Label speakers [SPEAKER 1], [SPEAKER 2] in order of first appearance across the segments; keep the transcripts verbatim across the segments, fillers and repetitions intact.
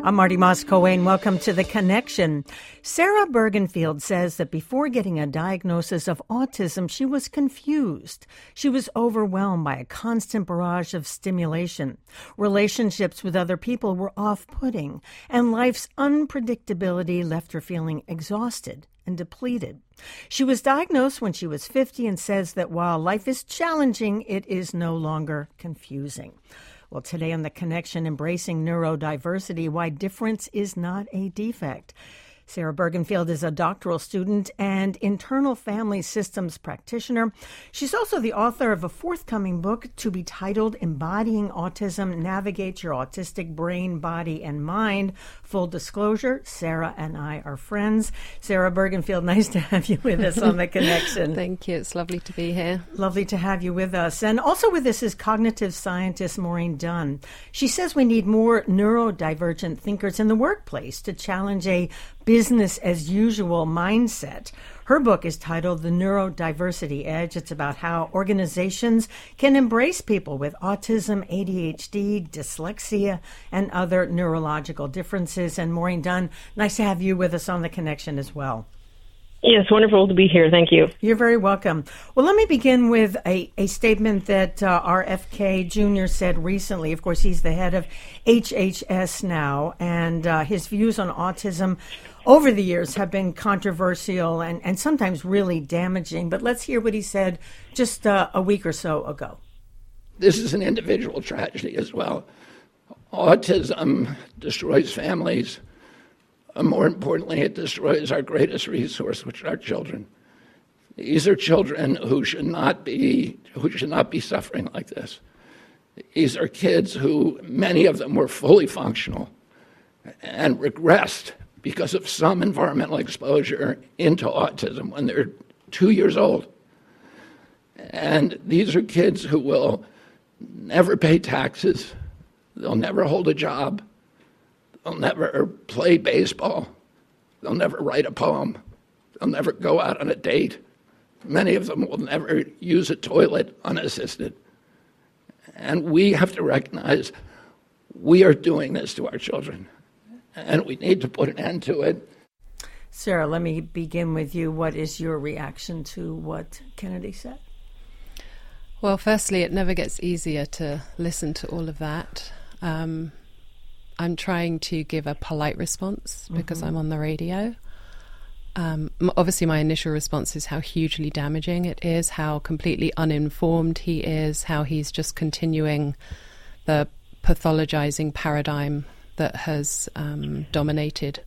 [SPEAKER 1] I'm Marty Moss-Coane. Welcome to The Connection. Sarah Bergenfield says that before getting a diagnosis of autism, she was confused. She was overwhelmed by a constant barrage of stimulation. Relationships with other people were off-putting, and life's unpredictability left her feeling exhausted and depleted. She was diagnosed when she was fifty and says that while life is challenging, it is no longer confusing. Well, today on The Connection, embracing neurodiversity, why difference is not a defect. Sarah Bergenfield is a doctoral student and internal family systems practitioner. She's also the author of a forthcoming book to be titled Embodying Autism, Navigate Your Autistic Brain, Body, and Mind. Full disclosure, Sarah and I are friends. Sarah Bergenfield, nice to have you with us on The Connection.
[SPEAKER 2] Thank you. It's lovely to be here.
[SPEAKER 1] Lovely to have you with us. And also with us is cognitive scientist Maureen Dunn. She says we need more neurodivergent thinkers in the workplace to challenge a business as usual mindset. Her book is titled The Neurodiversity Edge. It's about how organizations can embrace people with autism, A D H D, dyslexia, and other neurological differences. And Maureen Dunn, nice to have you with us on The Connection as well.
[SPEAKER 3] Yes, wonderful to be here. Thank you.
[SPEAKER 1] You're very welcome. Well, let me begin with a, a statement that uh, R F K Junior said recently. Of course, he's the head of H H S now, and uh, his views on autism over the years have been controversial and, and sometimes really damaging. But let's hear what he said just uh, a week or so ago.
[SPEAKER 4] This is an individual tragedy as well. Autism destroys families. And more importantly, it destroys our greatest resource, which are our children. These are children who should not be who should not be suffering like this. These are kids who, many of them were fully functional and regressed because of some environmental exposure into autism when they're two years old. And these are kids who will never pay taxes. They'll never hold a job. They'll never play baseball. They'll never write a poem. They'll never go out on a date. Many of them will never use a toilet unassisted. And we have to recognize we are doing this to our children, and we need to put an end to it.
[SPEAKER 1] Sarah, let me begin with you. What is your reaction to what Kennedy said?
[SPEAKER 2] Well, firstly, it never gets easier to listen to all of that. Um, I'm trying to give a polite response because mm-hmm. I'm on the radio. Um, obviously, my initial response is how hugely damaging it is, how completely uninformed he is, how he's just continuing the pathologizing paradigm that has um, dominated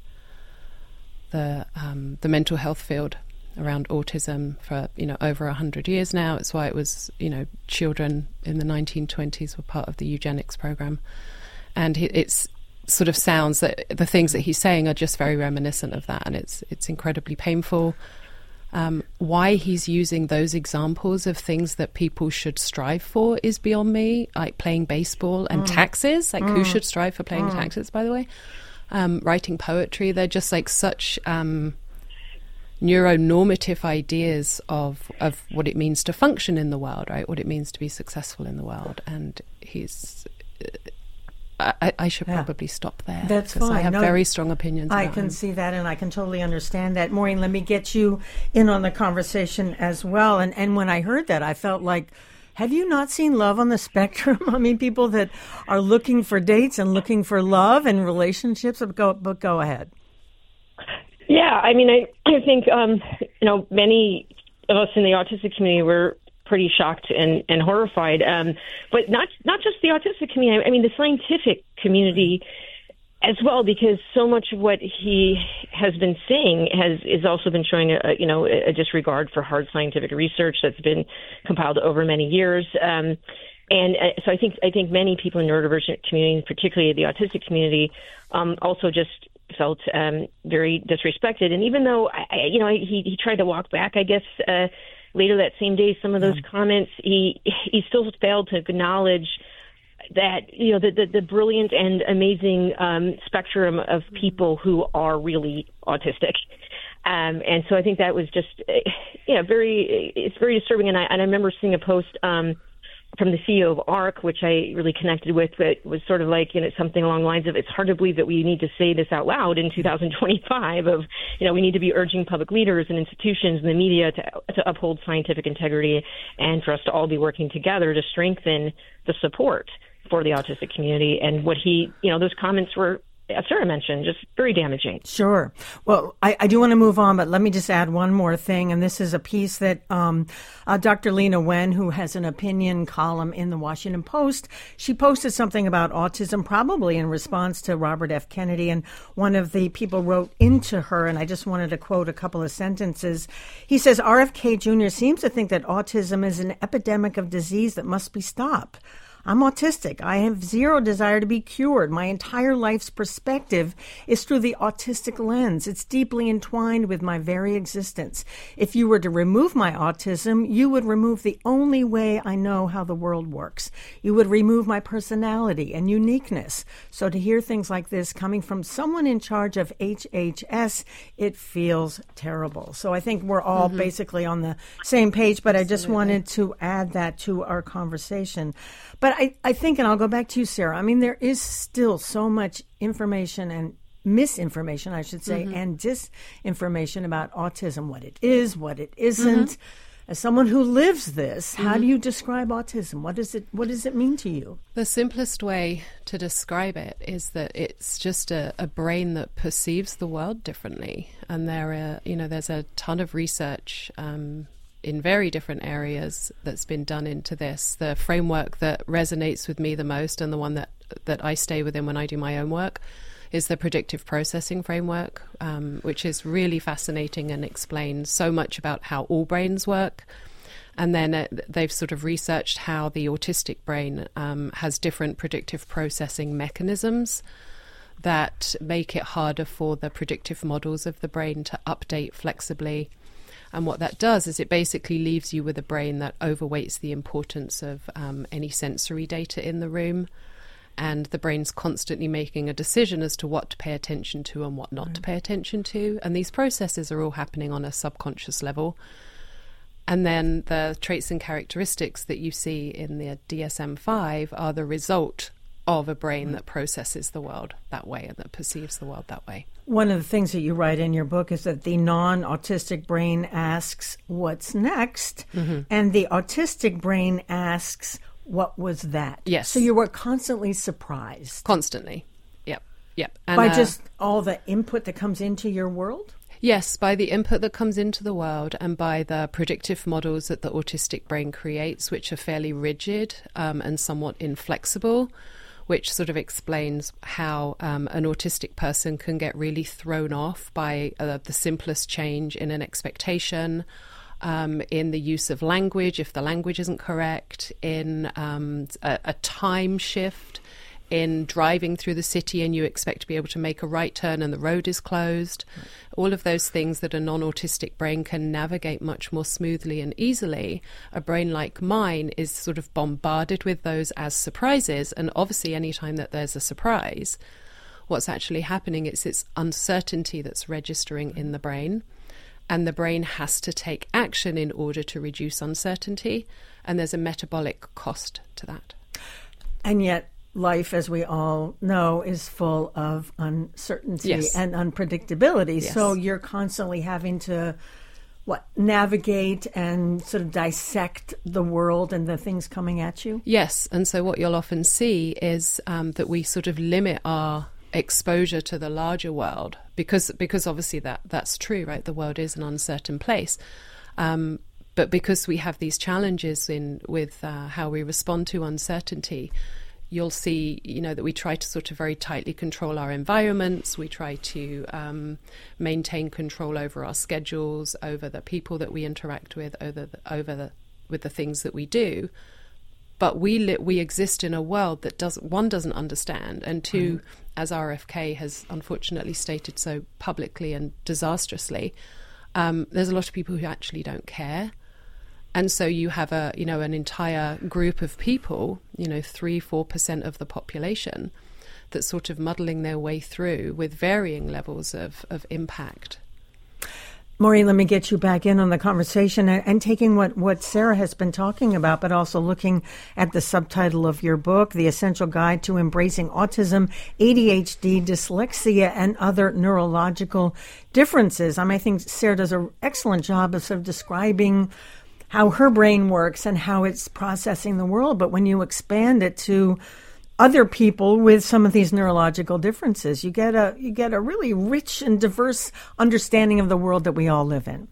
[SPEAKER 2] the um, the mental health field around autism for you know over a hundred years now. It's why it was you know children in the nineteen twenties were part of the eugenics program, and he, it's. sort of sounds that the things that he's saying are just very reminiscent of that, and it's it's incredibly painful. Um, why he's using those examples of things that people should strive for is beyond me, like playing baseball and mm. taxes, like mm. who should strive for playing mm. taxes, by the way? Um, writing poetry, they're just like such um, neuronormative ideas of, of what it means to function in the world, right? What it means to be successful in the world. And he's... Uh, I, I should yeah. probably stop there.
[SPEAKER 1] That's fine.
[SPEAKER 2] I have
[SPEAKER 1] no,
[SPEAKER 2] very strong opinions
[SPEAKER 1] I
[SPEAKER 2] about
[SPEAKER 1] can
[SPEAKER 2] him.
[SPEAKER 1] see that, and I can totally understand that. Maureen, let me get you in on the conversation as well. And and when I heard that, I felt like, have you not seen Love on the Spectrum? I mean, people that are looking for dates and looking for love and relationships. But go, but go ahead.
[SPEAKER 3] Yeah, I mean, I, I think, um, you know, many of us in the autistic community were pretty shocked and, and horrified. Um, but not not just the autistic community, I mean, the scientific community as well, because so much of what he has been saying has is also been showing a, you know, a disregard for hard scientific research that's been compiled over many years. Um, and uh, so I think I think many people in the neurodivergent community, particularly the autistic community, um, also just felt um, very disrespected. And even though, I, you know, he, he tried to walk back, I guess, uh, later that same day, some of those yeah. comments, he he still failed to acknowledge that, you know, the, the, the brilliant and amazing um, spectrum of people who are really autistic. Um, and so I think that was just, yeah, very, it's very disturbing. And I, and I remember seeing a post um, from the C E O of ARC, which I really connected with, that was sort of like, you know, something along the lines of, it's hard to believe that we need to say this out loud in two thousand twenty-five of, you know, we need to be urging public leaders and institutions and the media to, to uphold scientific integrity and for us to all be working together to strengthen the support for the autistic community. And what he, you know, those comments were, as Sarah mentioned, just very damaging.
[SPEAKER 1] Sure. Well, I, I do want to move on, but let me just add one more thing. And this is a piece that um, uh, Doctor Leana Wen, who has an opinion column in the Washington Post, she posted something about autism, probably in response to Robert F. Kennedy. And one of the people wrote into her, and I just wanted to quote a couple of sentences. He says, R F K Junior seems to think that autism is an epidemic of disease that must be stopped. I'm autistic. I have zero desire to be cured. My entire life's perspective is through the autistic lens. It's deeply entwined with my very existence. If you were to remove my autism, you would remove the only way I know how the world works. You would remove my personality and uniqueness. So to hear things like this coming from someone in charge of H H S, it feels terrible. So I think we're all mm-hmm. basically on the same page, but Absolutely. I just wanted to add that to our conversation. But I, I think, and I'll go back to you, Sarah, I mean, there is still so much information and misinformation, I should say, mm-hmm. and disinformation about autism, what it is, what it isn't. Mm-hmm. As someone who lives this, mm-hmm. how do you describe autism? What does it, what does it mean to you?
[SPEAKER 2] The simplest way to describe it is that it's just a, a brain that perceives the world differently. And there are, you know, there's a ton of research um in very different areas that's been done into this. The framework that resonates with me the most, and the one that, that I stay within when I do my own work, is the predictive processing framework, um, which is really fascinating and explains so much about how all brains work. And then uh, they've sort of researched how the autistic brain um, has different predictive processing mechanisms that make it harder for the predictive models of the brain to update flexibly. And what that does is it basically leaves you with a brain that overweights the importance of um, any sensory data in the room. And the brain's constantly making a decision as to what to pay attention to and what not mm. to pay attention to. And these processes are all happening on a subconscious level. And then the traits and characteristics that you see in the D S M five are the result of a brain mm. that processes the world that way and that perceives the world that way.
[SPEAKER 1] One of the things that you write in your book is that the non-autistic brain asks, what's next? Mm-hmm. And the autistic brain asks, what was that?
[SPEAKER 2] Yes.
[SPEAKER 1] So you were constantly surprised.
[SPEAKER 2] Constantly. Yep. Yep. And,
[SPEAKER 1] by
[SPEAKER 2] uh,
[SPEAKER 1] just all the input that comes into your world?
[SPEAKER 2] Yes, by the input that comes into the world and by the predictive models that the autistic brain creates, which are fairly rigid um, and somewhat inflexible, which sort of explains how um, an autistic person can get really thrown off by uh, the simplest change in an expectation, um, in the use of language, if the language isn't correct, in um, a, a time shift, in driving through the city and you expect to be able to make a right turn and the road is closed. Right. All of those things that a non-autistic brain can navigate much more smoothly and easily. A brain like mine is sort of bombarded with those as surprises. And obviously anytime that there's a surprise, what's actually happening is it's uncertainty that's registering in the brain. And the brain has to take action in order to reduce uncertainty. And there's a metabolic cost to that.
[SPEAKER 1] And yet, life, as we all know, is full of uncertainty yes. and unpredictability. Yes. So you're constantly having to, what, navigate and sort of dissect the world and the things coming at you?
[SPEAKER 2] Yes. And so what you'll often see is um, that we sort of limit our exposure to the larger world because because obviously that that's true, right? The world is an uncertain place. Um, but because we have these challenges in with uh, how we respond to uncertainty, you'll see, you know, that we try to sort of very tightly control our environments. We try to um, maintain control over our schedules, over the people that we interact with, over the, over the, with the things that we do. But we li- we exist in a world that doesn't one doesn't understand, and two, mm. as R F K has unfortunately stated so publicly and disastrously, um, there's a lot of people who actually don't care. And so you have a, you know, an entire group of people, you know, three, four percent of the population that's sort of muddling their way through with varying levels of, of impact.
[SPEAKER 1] Maureen, let me get you back in on the conversation and, and taking what, what Sarah has been talking about, but also looking at the subtitle of your book, The Essential Guide to Embracing Autism, A D H D, Dyslexia, and Other Neurological Differences. I mean, I think Sarah does an excellent job of sort of describing how her brain works and how it's processing the world. But when you expand it to other people with some of these neurological differences, you get a you get a really rich and diverse understanding of the world that we all live in.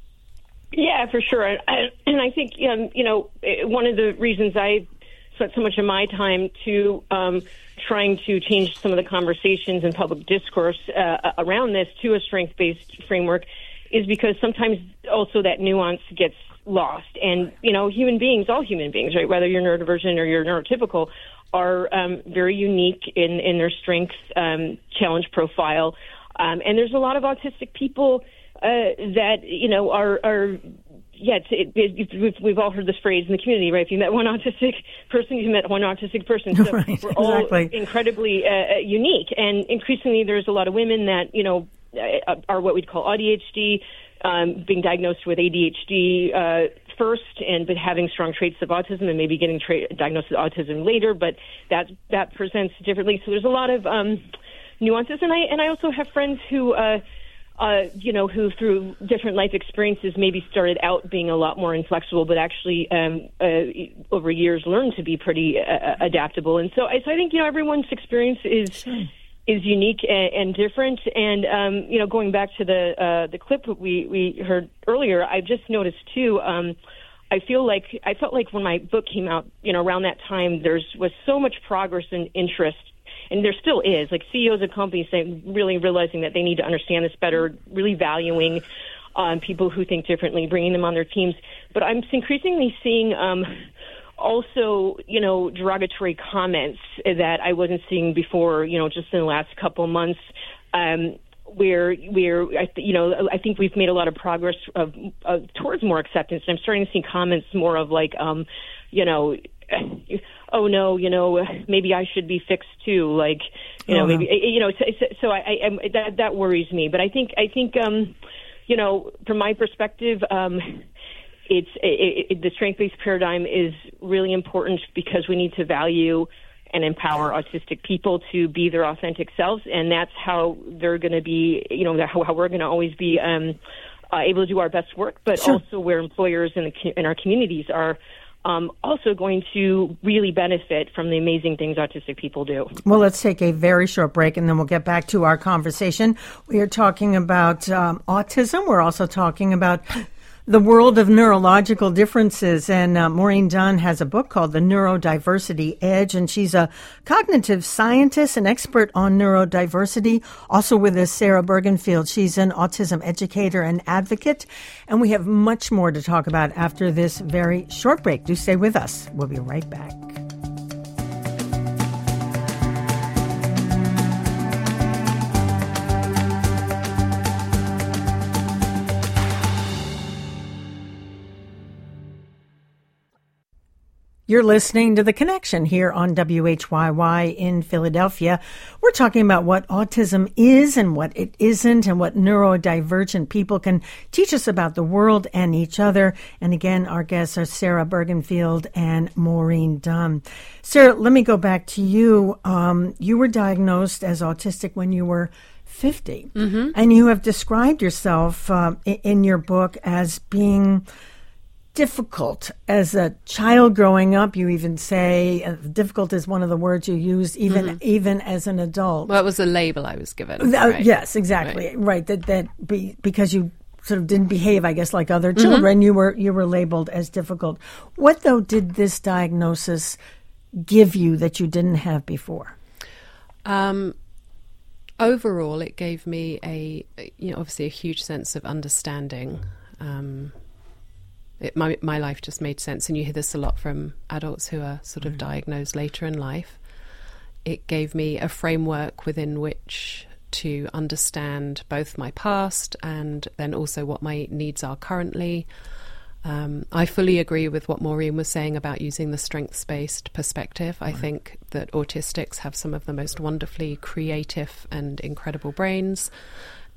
[SPEAKER 3] Yeah, for sure. And I, and I think um, you know one of the reasons I spent so much of my time to um, trying to change some of the conversations and public discourse uh, around this to a strength-based framework is because sometimes also that nuance gets lost. And you know, human beings, all human beings, right? Whether you're neurodivergent or you're neurotypical, are um, very unique in, in their strength um, challenge profile. Um, and there's a lot of autistic people uh, that, you know, are, are yeah, it, it, we've, we've all heard this phrase in the community, right? If you met one autistic person, you met one autistic person. So
[SPEAKER 1] right,
[SPEAKER 3] we're all
[SPEAKER 1] exactly.
[SPEAKER 3] incredibly uh, unique. And increasingly there's a lot of women that, you know, are what we'd call A D H D, um, being diagnosed with A D H D uh, first and but having strong traits of autism and maybe getting tra- diagnosed with autism later, but that that presents differently. So there's a lot of um, nuances, and I and I also have friends who, uh, uh, you know, who through different life experiences maybe started out being a lot more inflexible, but actually um, uh, over years learned to be pretty uh, adaptable. And so I, so I think you know everyone's experience is. Sure. is unique and, and different. And, um, you know, going back to the uh, the clip we, we heard earlier, I just noticed, too, um, I feel like, I felt like when my book came out, you know, around that time, there was so much progress and interest, and there still is, like C E Os of companies saying, really realizing that they need to understand this better, really valuing um, people who think differently, bringing them on their teams. But I'm increasingly seeing... Um, Also, you know, derogatory comments that I wasn't seeing before, you know, just in the last couple of months, um, where, where I th- you know, I think we've made a lot of progress of, uh, towards more acceptance. I'm starting to see comments more of like, um, you know, oh no, you know, maybe I should be fixed too. Like, you know, oh, maybe, you know, so, so I, I, that that worries me. But I think, I think, um, you know, from my perspective, um, It's it, it, the strength-based paradigm is really important because we need to value and empower autistic people to be their authentic selves, and that's how they're going to be, you know, how, how we're going to always be um, uh, able to do our best work, but sure. also where employers in, the, in our communities are um, also going to really benefit from the amazing things autistic people do.
[SPEAKER 1] Well, let's take a very short break, and then we'll get back to our conversation. We are talking about um, autism. We're also talking about the world of neurological differences. And uh, Maureen Dunn has a book called The Neurodiversity Edge, and she's a cognitive scientist, an expert on neurodiversity. Also with us, Sarah Bergenfield. She's an autism educator and advocate. And we have much more to talk about after this very short break. Do stay with us. We'll be right back. You're listening to The Connection here on W H Y Y in Philadelphia. We're talking about what autism is and what it isn't, and what neurodivergent people can teach us about the world and each other. And again, our guests are Sarah Bergenfield and Maureen Dunn. Sarah, let me go back to you. Um, you were diagnosed as autistic when you were fifty, mm-hmm. and you have described yourself um, in, in your book as being difficult as a child growing up. You even say uh, difficult is one of the words you used, even mm-hmm. even as an adult.
[SPEAKER 2] Well, it was a label I was given.
[SPEAKER 1] Uh,
[SPEAKER 2] right?
[SPEAKER 1] Yes, exactly. Right. right. That that be, because you sort of didn't behave, I guess, like other children, mm-hmm. you were you were labeled as difficult. What though did this diagnosis give you that you didn't have before?
[SPEAKER 2] Um. Overall, it gave me a, you know, obviously a huge sense of understanding. Um, It, my my life just made sense, and you hear this a lot from adults who are sort of mm. diagnosed later in life. It gave me a framework within which to understand both my past and then also what my needs are currently. Um, I fully agree with what Maureen was saying about using the strengths-based perspective. I right. think that autistics have some of the most wonderfully creative and incredible brains.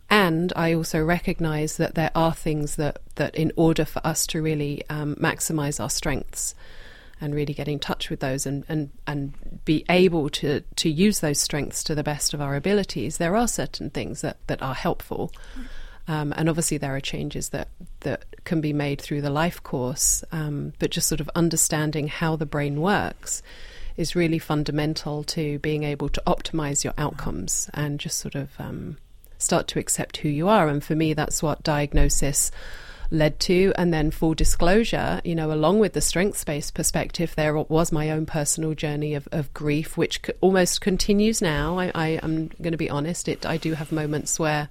[SPEAKER 2] And I also recognize that there are things that, that in order for us to really um, maximize our strengths and really get in touch with those and, and, and be able to, to use those strengths to the best of our abilities, there are certain things that, that are helpful. Um, and obviously there are changes that, that can be made through the life course, um, but just sort of understanding how the brain works is really fundamental to being able to optimize your outcomes and just sort of um, start to accept who you are. And for me, that's what diagnosis led to. And then full disclosure, you know, along with the strengths-based perspective, there was my own personal journey of, of grief, which c- almost continues now. I, I, I'm going to be honest, it, I do have moments where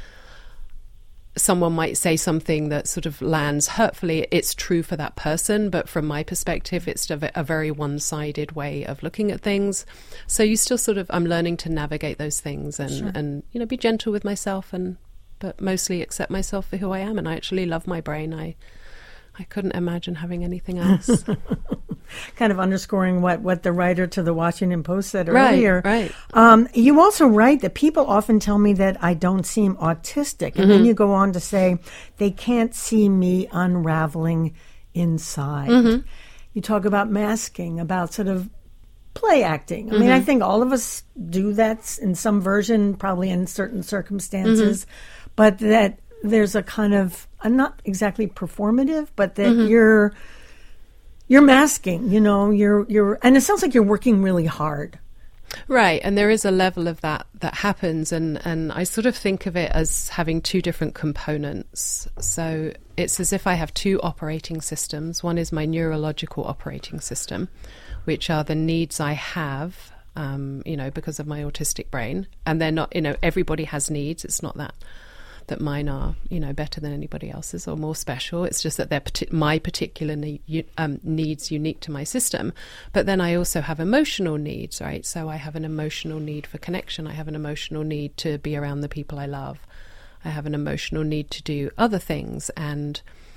[SPEAKER 2] someone might say something that sort of lands hurtfully. It's true for that person, but from my perspective, it's a, a very one-sided way of looking at things. So you still sort of, I'm learning to navigate those things and,
[SPEAKER 1] Sure.
[SPEAKER 2] and you know, be gentle with myself and but mostly accept myself for who I am. And I actually love my brain. I I couldn't imagine having anything else.
[SPEAKER 1] Kind of underscoring what, what the writer to the Washington Post said
[SPEAKER 2] Right,
[SPEAKER 1] earlier.
[SPEAKER 2] right.
[SPEAKER 1] Um, you also write that people often tell me that I don't seem autistic. And
[SPEAKER 2] Mm-hmm.
[SPEAKER 1] then you go on to say they can't see me unraveling inside.
[SPEAKER 2] Mm-hmm.
[SPEAKER 1] You talk about masking, about sort of play acting. I mean, I think all of us do that in some version, probably in certain circumstances,
[SPEAKER 2] Mm-hmm.
[SPEAKER 1] but that there's a kind of, a not exactly performative, but that
[SPEAKER 2] Mm-hmm.
[SPEAKER 1] you're you're masking, you know, you're you're, and it sounds like you're working really hard.
[SPEAKER 2] Right, and there is a level of that that happens, and, and I sort of think of it as having two different components. So it's as if I have two operating systems. One is my neurological operating system, which are the needs I have, um, you know, because of my autistic brain. And they're not, you know, everybody has needs. It's not that that mine are, you know, better than anybody else's or more special. It's just that they're parti- my particular ne- um, needs unique to my system. But then I also have emotional needs, right? So I have an emotional need for connection. I have an emotional need to be around the people I love. I have an emotional need to do other things. And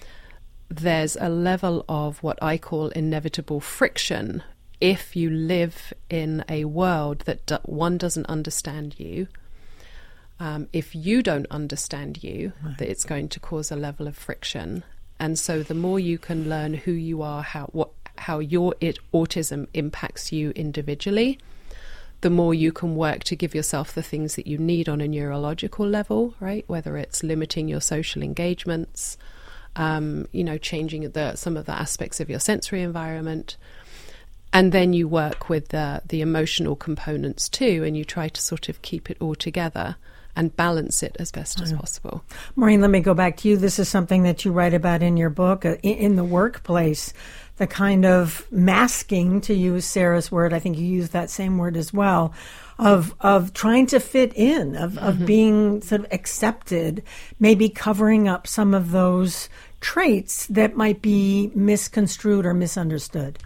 [SPEAKER 2] there's a level of what I call inevitable friction if you live in a world that do- one doesn't understand you. Um, if you don't understand you, right. that it's going to cause a level of friction. And so the more you can learn who you are, how what how your it, autism impacts you individually, the more you can work to give yourself the things that you need on a neurological level, right? Whether it's limiting your social engagements, um, you know, changing the, some of the aspects of your sensory environment. And then you work with the, the emotional components too, and you try to sort of keep it all together and balance it as best as possible.
[SPEAKER 1] Maureen, let me go back to you. This is something that you write about in your book, uh, in, in the workplace, the kind of masking, to use Sarah's word, I think you use that same word as well, of of trying to fit in, of, mm-hmm. of being sort of accepted, maybe covering up some of those traits that might be misconstrued or misunderstood.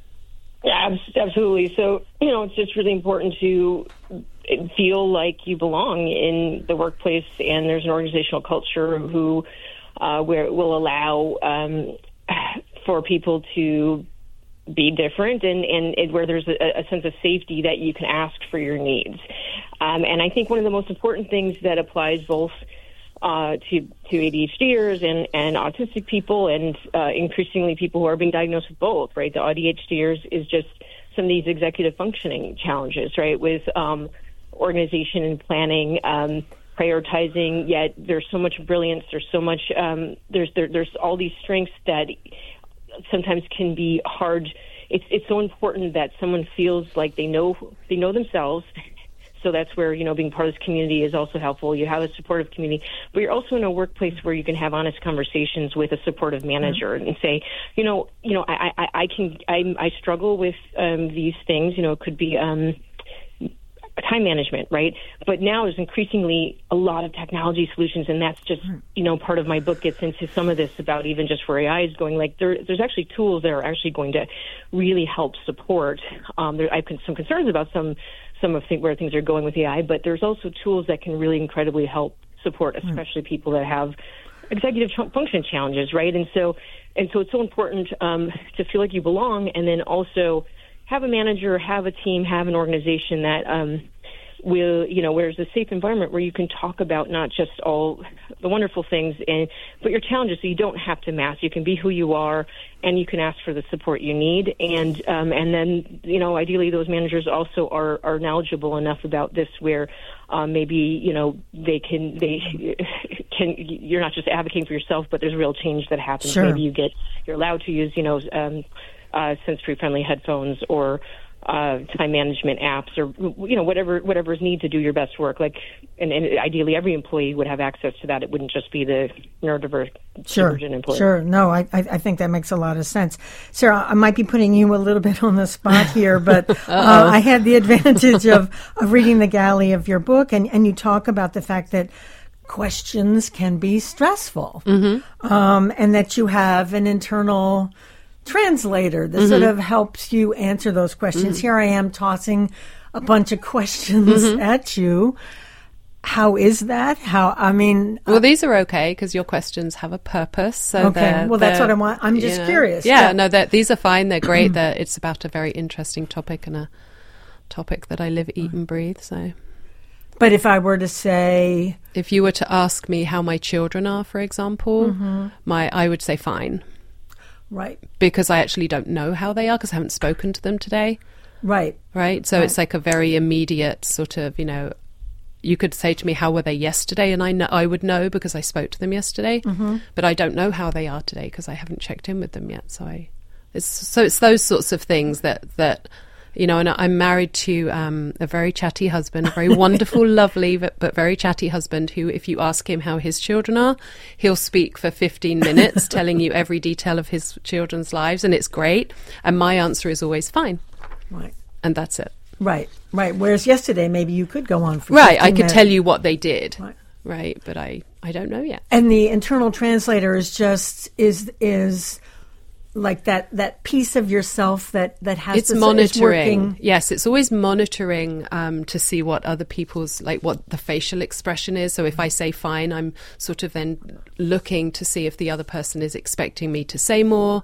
[SPEAKER 3] Yeah, absolutely. So, you know, it's just really important to feel like you belong in the workplace, and there's an organizational culture who uh, where it will allow um, for people to be different, and, and, and where there's a, a sense of safety that you can ask for your needs. Um, and I think one of the most important things that applies both uh, to, to ADHDers and, and autistic people, and uh, increasingly people who are being diagnosed with both, right? The ADHDers is just some of these executive functioning challenges, right, with um, organization and planning, um, prioritizing, yet there's so much brilliance, there's so much, um, there's there, there's all these strengths that sometimes can be hard. It's it's so important that someone feels like they know they know themselves. So that's where, you know, being part of this community is also helpful. You have a supportive community, but you're also in a workplace where you can have honest conversations with a supportive manager mm-hmm. and say, you know, you know, I, I, I can, I, I struggle with um, these things. You know, it could be um, time management, right? But now there's increasingly a lot of technology solutions, and that's just, you know, part of my book gets into some of this about even just where A I is going. Like there, there's actually tools that are actually going to really help support. Um, there, I have some concerns about some. some of th- where things are going with A I, but there's also tools that can really incredibly help support, especially mm. people that have executive ch- function challenges, right? And so, and so it's so important um, to feel like you belong, and then also have a manager, have a team, have an organization that um, will, you know, where it's a safe environment where you can talk about not just all the wonderful things, and but your challenges, so you don't have to mask. You can be who you are, and you can ask for the support you need. And um, and then, you know, ideally those managers also are, are knowledgeable enough about this where um, maybe, you know, they can, they can, you're not just advocating for yourself, but there's real change that happens.
[SPEAKER 1] Sure.
[SPEAKER 3] Maybe you get, you're allowed to use, you know, um, uh, sensory-friendly headphones or uh, time management apps, or you know, whatever whatever is needed to do your best work. Like, and, and ideally, every employee would have access to that. It wouldn't just be the neurodivergent
[SPEAKER 1] sure.
[SPEAKER 3] employee.
[SPEAKER 1] Sure, no, I I think that makes a lot of sense. Sarah, I might be putting you a little bit on the spot here, but uh, I had the advantage of, of reading the galley of your book, and, and you talk about the fact that questions can be stressful, mm-hmm. um, and that you have an internal translator that mm-hmm. sort of helps you answer those questions. Mm-hmm. Here I am tossing a bunch of questions mm-hmm. at you. How is that? How, I mean...
[SPEAKER 2] Well, uh, these are okay because your questions have a purpose. So
[SPEAKER 1] okay,
[SPEAKER 2] they're,
[SPEAKER 1] well,
[SPEAKER 2] they're,
[SPEAKER 1] that's what I want. I'm just
[SPEAKER 2] you know,
[SPEAKER 1] curious.
[SPEAKER 2] Yeah, yeah. no, these are fine. They're great. They're, it's about a very interesting topic and a topic that I live, eat and breathe, so...
[SPEAKER 1] But if I were to say...
[SPEAKER 2] If you were to ask me how my children are, for example, mm-hmm. my I would say fine.
[SPEAKER 1] Right.
[SPEAKER 2] Because I actually don't know how they are because I haven't spoken to them today.
[SPEAKER 1] Right.
[SPEAKER 2] Right. So
[SPEAKER 1] right.
[SPEAKER 2] it's like a very immediate sort of, you know, you could say to me, how were they yesterday? And I know I would know because I spoke to them yesterday, mm-hmm. but I don't know how they are today because I haven't checked in with them yet. So I, it's, so it's those sorts of things that, that, you know, and I'm married to um, a very chatty husband, a very wonderful, lovely, but, but very chatty husband who, if you ask him how his children are, he'll speak for fifteen minutes telling you every detail of his children's lives, and it's great. And my answer is always fine.
[SPEAKER 1] Right.
[SPEAKER 2] And that's it.
[SPEAKER 1] Right, right. Whereas yesterday, maybe you could go on for
[SPEAKER 2] Right, I could
[SPEAKER 1] minutes.
[SPEAKER 2] tell you what they did.
[SPEAKER 1] Right.
[SPEAKER 2] Right, but I, I don't know yet.
[SPEAKER 1] And the internal translator is just, is... is like that, that piece of yourself that, that has
[SPEAKER 2] it's
[SPEAKER 1] this,
[SPEAKER 2] monitoring.
[SPEAKER 1] It's
[SPEAKER 2] yes, it's always monitoring um, to see what other people's, like what the facial expression is. So if I say fine, I'm sort of then looking to see if the other person is expecting me to say more.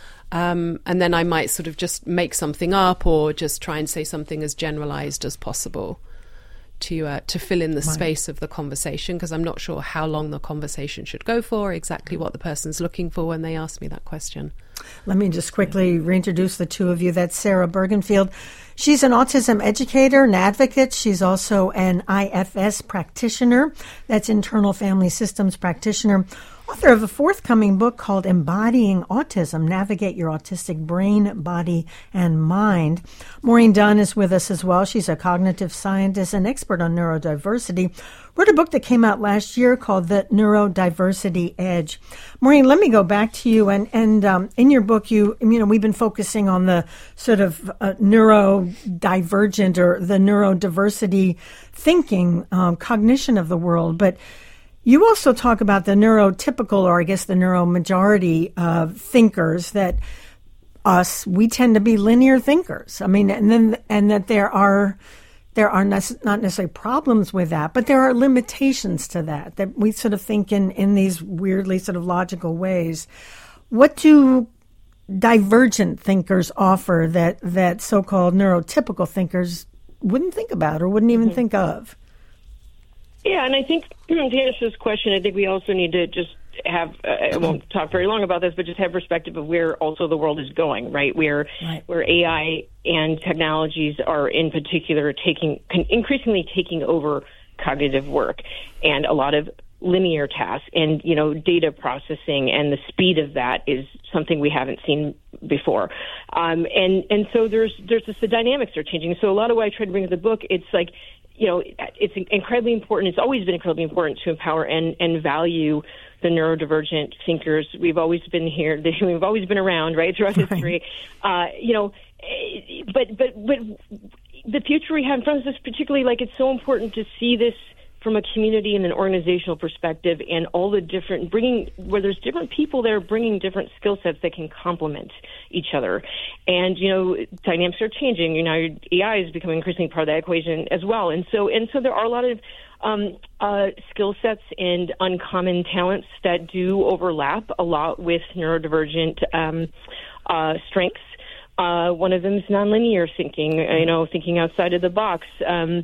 [SPEAKER 2] Um, and then I might sort of just make something up or just try and say something as generalized as possible to uh, to fill in the right. space of the conversation, because I'm not sure how long the conversation should go for, exactly what the person's looking for when they ask me that question.
[SPEAKER 1] Let me just quickly reintroduce the two of you. That's Sarah Bergenfield. She's an autism educator and advocate. She's also an I F S practitioner. That's Internal Family Systems practitioner. Author of a forthcoming book called Embodying Autism, Navigate Your Autistic Brain, Body, and Mind. Maureen Dunn is with us as well. She's a cognitive scientist and expert on neurodiversity. Wrote a book that came out last year called The Neurodiversity Edge. Maureen, let me go back to you. And, and um, in your book, you you know, we've been focusing on the sort of uh, neurodivergent or the neurodiversity thinking, um, cognition of the world. But you also talk about the neurotypical, or I guess the neuromajority of thinkers, that us, we tend to be linear thinkers. I mean, and then, and that there are, there are not necessarily problems with that, but there are limitations to that, that we sort of think in, in these weirdly sort of logical ways. What do divergent thinkers offer that, that so-called neurotypical thinkers wouldn't think about or wouldn't even mm-hmm. think of?
[SPEAKER 3] Yeah, and I think to answer this question, I think we also need to just have, uh, I won't talk very long about this, but just have perspective of where also the world is going, right? Where right. where A I and technologies are in particular taking, increasingly taking over cognitive work and a lot of linear tasks, and, you know, data processing and the speed of that is something we haven't seen before. Um, and, and so there's, there's just the dynamics are changing. So a lot of what I try to bring to the book, it's like, you know, it's incredibly important. It's always been incredibly important to empower and, and value the neurodivergent thinkers. We've always been here. We've always been around, right, throughout right. history. Uh, you know, but but but the future we have in front of us, particularly, like, it's so important to see this from a community and an organizational perspective, and all the different bringing where there's different people there bringing different skill sets that can complement each other. And, you know, dynamics are changing. You know, A I is becoming increasingly part of that equation as well. And so, and so there are a lot of um, uh, skill sets and uncommon talents that do overlap a lot with neurodivergent um, uh, strengths. Uh, one of them is nonlinear thinking, you know, thinking outside of the box. Um,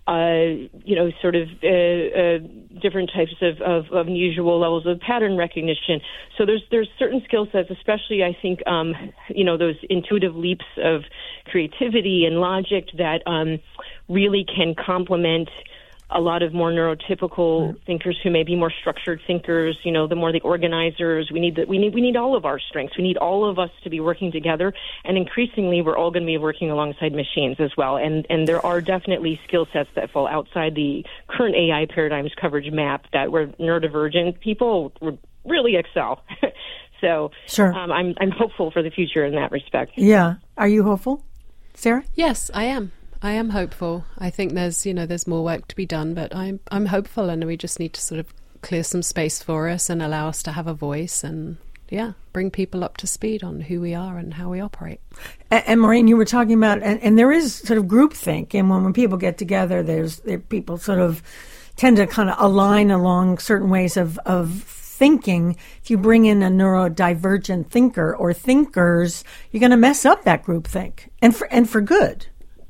[SPEAKER 3] uh, you know, sort of uh, uh, different types of, of, of unusual levels of pattern recognition. So there's there's certain skill sets, especially I think, um, you know, those intuitive leaps of creativity and logic that um, really can complement a lot of more neurotypical mm. thinkers who may be more structured thinkers. You know, the more the organizers. We need the, we need we need all of our strengths. We need all of us to be working together. And increasingly, we're all going to be working alongside machines as well. And and there are definitely skill sets that fall outside the current A I paradigms coverage map that where neurodivergent people would really excel. so
[SPEAKER 1] sure.
[SPEAKER 3] um, I'm I'm hopeful for the future in that respect.
[SPEAKER 1] Yeah. Are you hopeful, Sarah?
[SPEAKER 2] Yes, I am. I am hopeful. I think there's, you know, there's more work to be done, but I'm I'm hopeful, and we just need to sort of clear some space for us and allow us to have a voice and, yeah, bring people up to speed on who we are and how we operate.
[SPEAKER 1] And, and Maureen, you were talking about, and, and there is sort of groupthink, and when, when people get together, there's there, people sort of tend to kind of align along certain ways of, of thinking. If you bring in a neurodivergent thinker or thinkers, you're going to mess up that groupthink, and for and for good.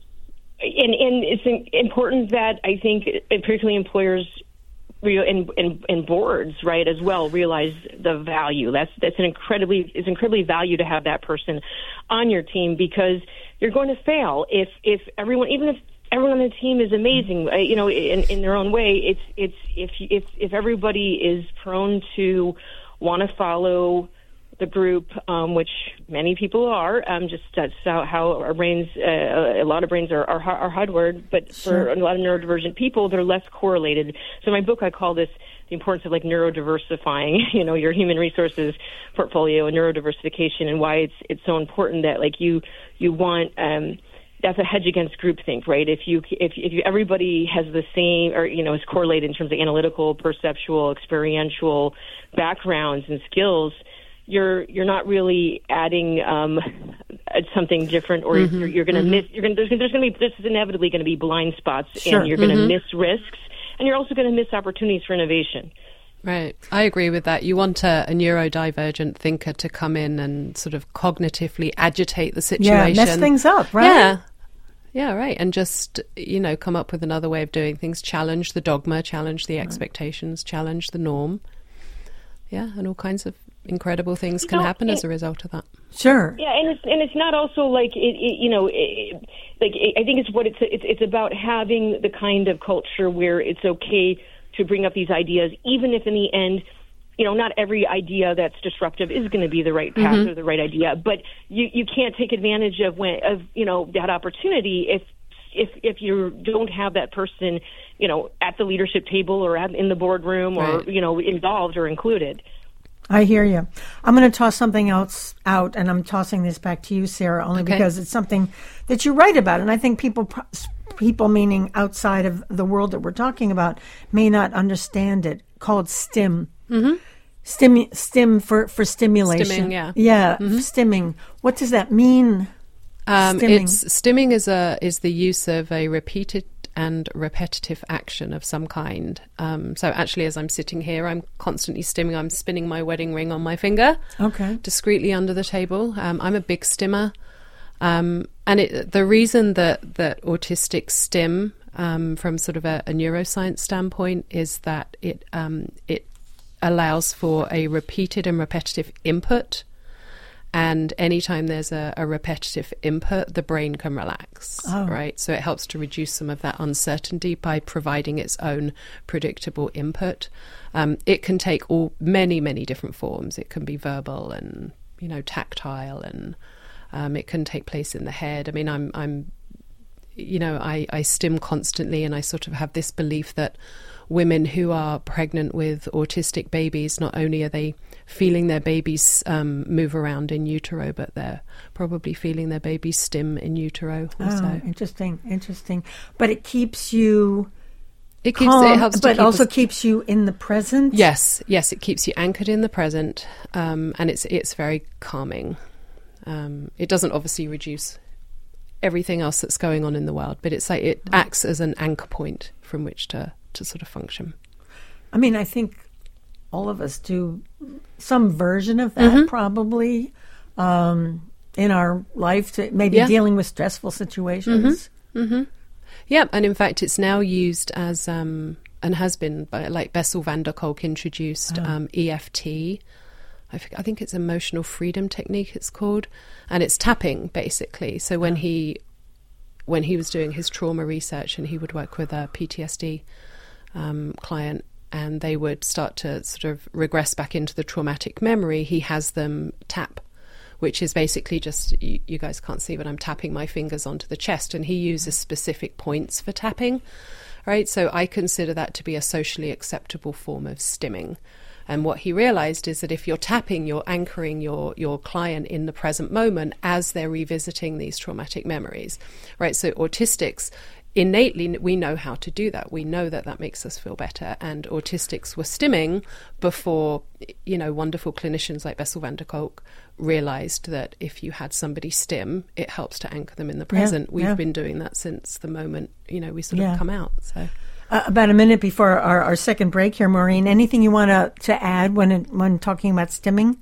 [SPEAKER 3] And, and it's important that I think, particularly employers and, and, and boards, right, as well, realize the value. That's that's an incredibly it's incredibly value to have that person on your team, because you're going to fail if if everyone, even if everyone on the team is amazing, uh, you know, in, in their own way. It's it's if if if everybody is prone to want to follow the group, um, which many people are, um, just that's how, how our brains, uh, a lot of brains are, are, are hardwired, but
[SPEAKER 1] sure.
[SPEAKER 3] for a lot of neurodivergent people, they're less correlated. So in my book, I call this the importance of like neurodiversifying, you know, your human resources portfolio and neurodiversification, and why it's it's so important that like you you want um, that's a hedge against groupthink, right? If you if if you, everybody has the same, or you know, is correlated in terms of analytical, perceptual, experiential backgrounds and skills, you're you're not really adding um, something different, or mm-hmm, you're, you're going to mm-hmm. miss. You're going there's, there's going to be this is inevitably going to be blind spots,
[SPEAKER 1] sure.
[SPEAKER 3] and you're going to
[SPEAKER 2] mm-hmm.
[SPEAKER 3] miss risks, and you're also going to miss opportunities for innovation.
[SPEAKER 2] Right, I agree with that. You want a, a neurodivergent thinker to come in and sort of cognitively agitate the situation,
[SPEAKER 1] yeah, mess things up, right?
[SPEAKER 2] Yeah. Yeah, right. And just, you know, come up with another way of doing things, challenge the dogma, challenge the expectations, right. challenge the norm. Yeah, and all kinds of incredible things
[SPEAKER 3] you
[SPEAKER 2] can
[SPEAKER 3] know,
[SPEAKER 2] happen
[SPEAKER 3] it,
[SPEAKER 2] as a result of that.
[SPEAKER 1] Sure.
[SPEAKER 3] Yeah, and it's and it's not also like it, it you know, it, like it, I think it's what it's it's it's about having the kind of culture where it's okay to bring up these ideas, even if in the end, you know, not every idea that's disruptive is going to be the right path mm-hmm. or the right idea. But you you can't take advantage of when of you know that opportunity if if if you don't have that person, you know, at the leadership table or at, in the boardroom or
[SPEAKER 2] right.
[SPEAKER 3] you know involved or included.
[SPEAKER 1] I hear you. I'm going to toss something else out, and I'm tossing this back to you, Sarah, only
[SPEAKER 2] okay.
[SPEAKER 1] because it's something that you write about, and I think people, people meaning outside of the world that we're talking about, may not understand it. Called STIM,
[SPEAKER 2] mm-hmm.
[SPEAKER 1] stim, stim for for stimulation.
[SPEAKER 2] Stimming, yeah,
[SPEAKER 1] yeah,
[SPEAKER 2] mm-hmm.
[SPEAKER 1] stimming. What does that mean?
[SPEAKER 2] Um,
[SPEAKER 1] stimming.
[SPEAKER 2] It's stimming is a is the use of a repeated and repetitive action of some kind. Um, so actually, as I'm sitting here, I'm constantly stimming. I'm spinning my wedding ring on my finger,
[SPEAKER 1] okay,
[SPEAKER 2] discreetly under the table. Um, I'm a big stimmer, um, and it, the reason that that autistics stim um, from sort of a, a neuroscience standpoint is that it um, it allows for a repeated and repetitive input. And anytime there's a, a repetitive input, the brain can relax,
[SPEAKER 1] oh.
[SPEAKER 2] right? So it helps to reduce some of that uncertainty by providing its own predictable input. Um, it can take all many, many different forms. It can be verbal and, you know, tactile, and um, it can take place in the head. I mean, I'm, I'm, you know, I, I stim constantly, and I sort of have this belief that women who are pregnant with autistic babies, not only are they feeling their babies um, move around in utero, but they're probably feeling their babies stim in utero also.
[SPEAKER 1] Oh, interesting, interesting. But it keeps you
[SPEAKER 2] it keeps,
[SPEAKER 1] calm,
[SPEAKER 2] it helps to
[SPEAKER 1] but
[SPEAKER 2] keep
[SPEAKER 1] also
[SPEAKER 2] us,
[SPEAKER 1] keeps you in the present?
[SPEAKER 2] Yes, yes, it keeps you anchored in the present, um, and it's it's very calming. Um, it doesn't obviously reduce everything else that's going on in the world, but it's like it right. acts as an anchor point from which to to sort of function.
[SPEAKER 1] I mean, I think all of us do some version of that mm-hmm. probably um, in our life, to maybe
[SPEAKER 2] yeah.
[SPEAKER 1] dealing with stressful situations.
[SPEAKER 2] Mm-hmm. Mm-hmm. Yeah, and in fact, it's now used as, um, and has been, by, like Bessel van der Kolk introduced oh. um, E F T. I think, I think it's emotional freedom technique it's called, and it's tapping basically. So when oh. he when he was doing his trauma research, and he would work with a P T S D um, client, and they would start to sort of regress back into the traumatic memory, he has them tap, which is basically just, you, you guys can't see, but I'm tapping my fingers onto the chest, and he uses specific points for tapping, right? So I consider that to be a socially acceptable form of stimming. And what he realized is that if you're tapping, you're anchoring your, your client in the present moment as they're revisiting these traumatic memories, right? So autistics, innately, we know how to do that. We know that that makes us feel better. And autistics were stimming before, you know, wonderful clinicians like Bessel van der Kolk realized that if you had somebody stim, it helps to anchor them in the present. Yeah, We've yeah. been doing that since the moment, you know, we sort yeah. of come out, so...
[SPEAKER 1] Uh, about a minute before our, our second break here, Maureen, anything you want to to add when it, when talking about stimming?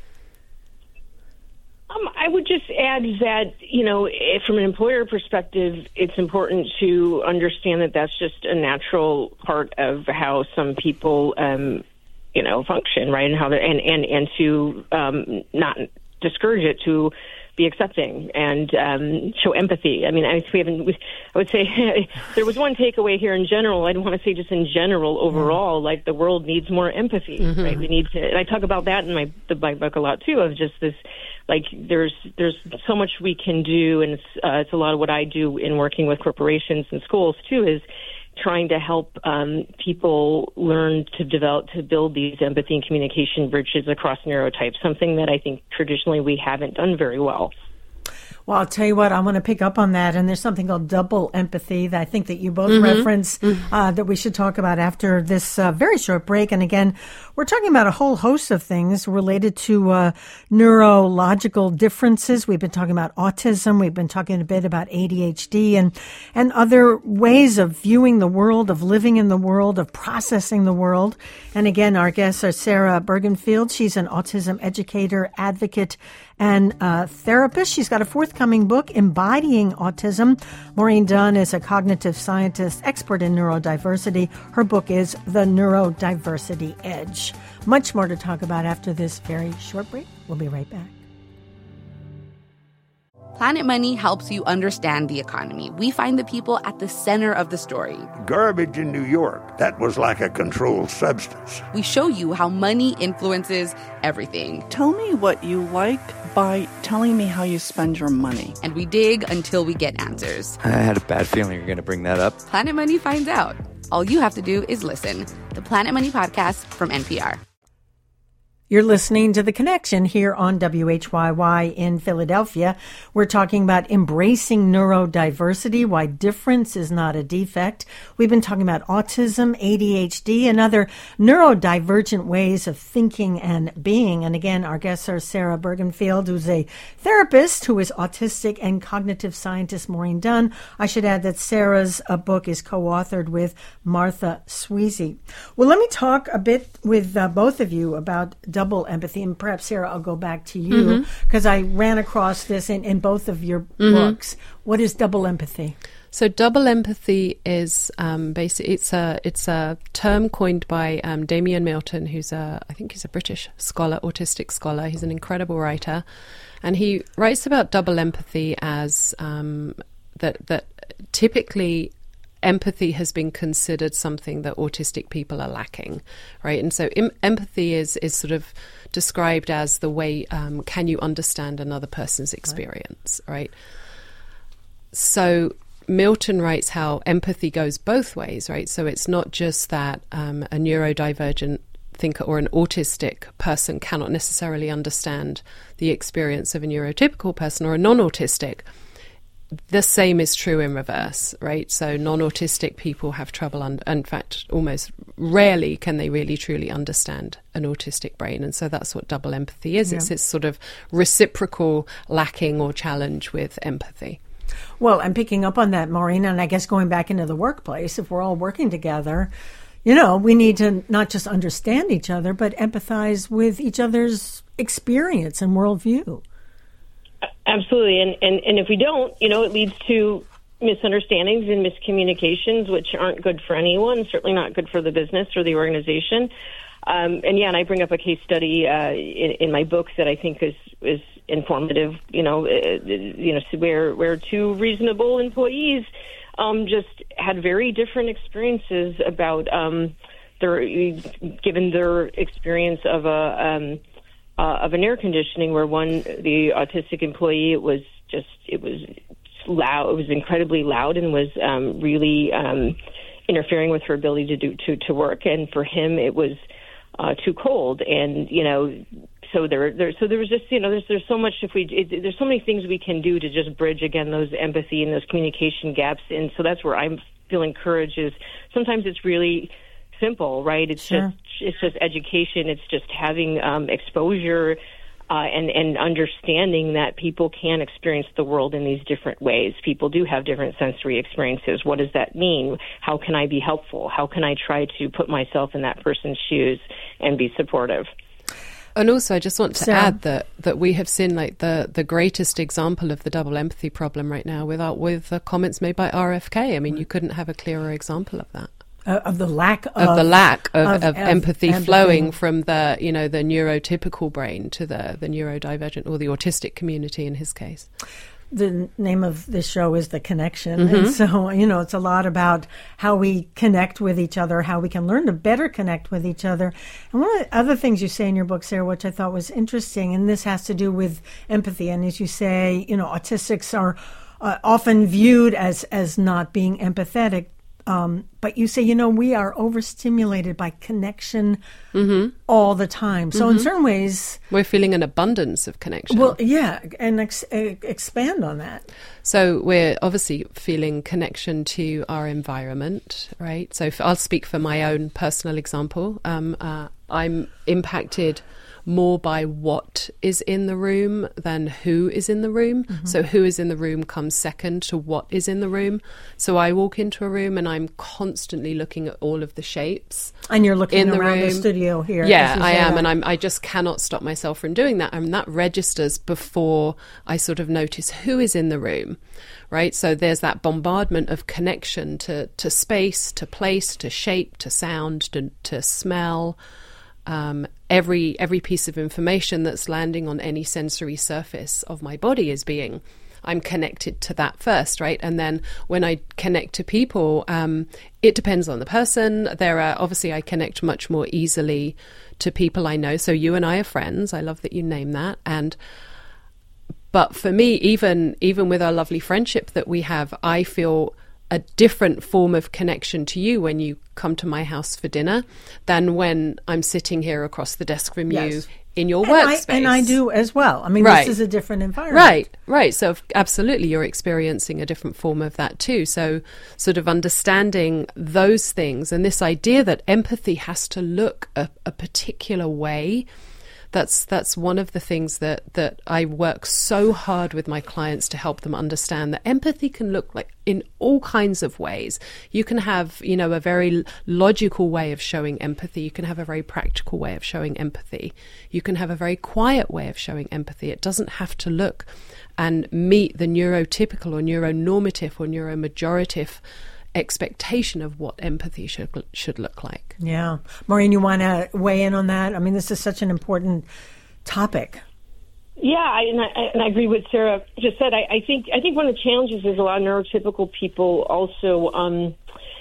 [SPEAKER 3] Um, I would just add that, you know, if, from an employer perspective, it's important to understand that that's just a natural part of how some people, um, you know, function, right? And how they and and and to um, not discourage it, to be accepting and um, show empathy. I mean, I, we haven't. We, I would say there was one takeaway here in general. I'd want to say just in general, overall, mm-hmm. like the world needs more empathy, mm-hmm. right? We need to. And I talk about that in my the, my book a lot too. Of just this, like there's there's so much we can do, and it's uh, it's a lot of what I do in working with corporations and schools too. Is trying to help um, people learn to develop, to build these empathy and communication bridges across neurotypes, something that I think traditionally we haven't done very well.
[SPEAKER 1] Well, I'll tell you what, I want to pick up on that. And there's something called double empathy that I think that you both mm-hmm. reference mm-hmm. uh, that we should talk about after this uh, very short break. And again, we're talking about a whole host of things related to uh, neurological differences. We've been talking about autism. We've been talking a bit about A D H D and, and other ways of viewing the world, of living in the world, of processing the world. And again, our guests are Sarah Bergenfield. She's an autism educator, advocate, and uh, therapist. She's got a forthcoming book, Embodying Autism. Maureen Dunn is a cognitive scientist, expert in neurodiversity. Her book is The Neurodiversity Edge. Much more to talk about after this very short break. We'll be right back.
[SPEAKER 5] Planet Money helps you understand the economy. We find the people at the center of the story.
[SPEAKER 6] Garbage in New York, that was like a controlled substance.
[SPEAKER 5] We show you how money influences everything.
[SPEAKER 7] Tell me what you like by telling me how you spend your money.
[SPEAKER 5] And we dig until we get answers.
[SPEAKER 8] I had a bad feeling you were going to bring that up.
[SPEAKER 5] Planet Money finds out. All you have to do is listen. The Planet Money Podcast from N P R.
[SPEAKER 1] You're listening to The Connection here on W H Y Y in Philadelphia. We're talking about embracing neurodiversity, why difference is not a defect. We've been talking about autism, A D H D, and other neurodivergent ways of thinking and being. And again, our guests are Sarah Bergenfield, who's a therapist, who is autistic, and cognitive scientist Maureen Dunn. I should add that Sarah's uh, book is co-authored with Martha Sweezy. Well, let me talk a bit with uh, both of you about double empathy, and perhaps Sarah, I'll go back to you because mm-hmm. I ran across this in, in both of your mm-hmm. books. What is double empathy?
[SPEAKER 2] So double empathy is um, basically it's a it's a term coined by um, Damien Milton, who's a I think he's a British scholar, autistic scholar. He's an incredible writer, and he writes about double empathy as um, that that typically empathy has been considered something that autistic people are lacking, right? And so em- empathy is is sort of described as the way, um, can you understand another person's experience, right? right? So Milton writes how empathy goes both ways, right? So it's not just that um, a neurodivergent thinker or an autistic person cannot necessarily understand the experience of a neurotypical person or a non-autistic. The same is true in reverse, right? So non-autistic people have trouble, un- in fact, almost rarely can they really truly understand an autistic brain. And so that's what double empathy is. Yeah. It's this sort of reciprocal lacking or challenge with empathy.
[SPEAKER 1] Well, I'm picking up on that, Maureen, and I guess going back into the workplace, if we're all working together, you know, we need to not just understand each other, but empathize with each other's experience and worldview.
[SPEAKER 3] Absolutely. And, and, and if we don't, you know, it leads to misunderstandings and miscommunications, which aren't good for anyone, certainly not good for the business or the organization. Um, and yeah, and I bring up a case study uh, in, in my book that I think is is informative. You know, uh, you know, where where two reasonable employees um, just had very different experiences about um, their given their experience of a um, uh, of an air conditioning, where one the autistic employee it was just it was loud, it was incredibly loud, and was um, really um, interfering with her ability to do to to work, and for him it was Uh, too cold, and you know, so there, there, so there was just, you know, there's there's so much if we, it, there's so many things we can do to just bridge again those empathy and those communication gaps, and so that's where I'm feel encouraged. Is sometimes it's really simple, right? It's
[SPEAKER 1] Sure.
[SPEAKER 3] just it's just education. It's just having um, exposure. Uh, and, and understanding that people can experience the world in these different ways. People do have different sensory experiences. What does that mean? How can I be helpful? How can I try to put myself in that person's shoes and be supportive?
[SPEAKER 2] And also, I just want to
[SPEAKER 1] So,
[SPEAKER 2] add that, that we have seen like the, the greatest example of the double empathy problem right now with, our, with the comments made by R F K. I mean, you couldn't have a clearer example of that.
[SPEAKER 1] Uh, of the lack of,
[SPEAKER 2] of the lack of,
[SPEAKER 1] of,
[SPEAKER 2] of,
[SPEAKER 1] of
[SPEAKER 2] empathy,
[SPEAKER 1] empathy
[SPEAKER 2] flowing from the, you know, the neurotypical brain to the, the neurodivergent or the autistic community in his case.
[SPEAKER 1] The name of this show is The Connection.
[SPEAKER 2] Mm-hmm.
[SPEAKER 1] And so, you know, it's a lot about how we connect with each other, how we can learn to better connect with each other. And one of the other things you say in your book, Sarah, which I thought was interesting, and this has to do with empathy. And as you say, you know, autistics are uh, often viewed as, as not being empathetic. Um, but you say, you know, we are overstimulated by connection mm-hmm. all the time. So
[SPEAKER 2] mm-hmm.
[SPEAKER 1] in certain ways,
[SPEAKER 2] we're feeling an abundance of connection.
[SPEAKER 1] Well, yeah, and ex- expand on that.
[SPEAKER 2] So we're obviously feeling connection to our environment, right? So if, I'll speak for my own personal example. Um, uh, I'm impacted more by what is in the room than who is in the room. Mm-hmm. So who is in the room comes second to what is in the room. So I walk into a room and I'm constantly looking at all of the shapes.
[SPEAKER 1] And you're looking
[SPEAKER 2] in the
[SPEAKER 1] around
[SPEAKER 2] room.
[SPEAKER 1] the studio here.
[SPEAKER 2] Yeah, I am.
[SPEAKER 1] That.
[SPEAKER 2] And I'm, I just cannot stop myself from doing that. And that registers before I sort of notice who is in the room, right? So there's that bombardment of connection to, to space, to place, to shape, to sound, to, to smell. Um, every every piece of information that's landing on any sensory surface of my body is being, I'm connected to that first, right? And then when I connect to people, um, it depends on the person. There are, obviously I connect much more easily to people I know. So you and I are friends. I love that you name that. And but for me, even even with our lovely friendship that we have, I feel a different form of connection to you when you come to my house for dinner than when I'm sitting here across the desk from
[SPEAKER 1] yes.
[SPEAKER 2] you in your
[SPEAKER 1] and
[SPEAKER 2] workspace.
[SPEAKER 1] I, and I do as well. I mean,
[SPEAKER 2] right.
[SPEAKER 1] this is a different environment.
[SPEAKER 2] Right, right. So absolutely, you're experiencing a different form of that too. So sort of understanding those things and this idea that empathy has to look a, a particular way. That's that's one of the things that, that I work so hard with my clients to help them understand that empathy can look like in all kinds of ways. You can have, you know, a very logical way of showing empathy. You can have a very practical way of showing empathy. You can have a very quiet way of showing empathy. It doesn't have to look and meet the neurotypical or neuronormative or neuromajorative expectation of what empathy should should look like.
[SPEAKER 1] Yeah. Maureen, you want to weigh in on that? I mean, this is such an important topic.
[SPEAKER 3] Yeah, I, and, I, and I agree with Sarah just said. I, I think I think one of the challenges is a lot of neurotypical people also, um,